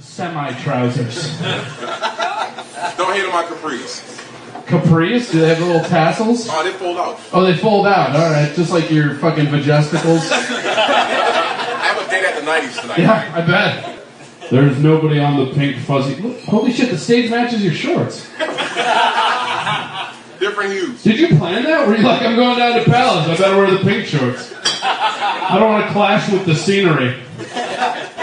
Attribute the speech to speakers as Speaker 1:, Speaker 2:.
Speaker 1: semi-trousers.
Speaker 2: Don't hate on my capris.
Speaker 1: Capris? Do they have the little tassels?
Speaker 2: Oh, they fold out.
Speaker 1: Oh, they fold out. All right, just like your fucking vajesticals.
Speaker 2: I have a date at the 90s tonight.
Speaker 1: Yeah, I bet. There's nobody on the pink fuzzy. Look, holy shit, the stage matches your shorts.
Speaker 2: Different hues.
Speaker 1: Did you plan that? Were you like, I'm going down to Palace, I better wear the pink shorts. I don't want to clash with the scenery.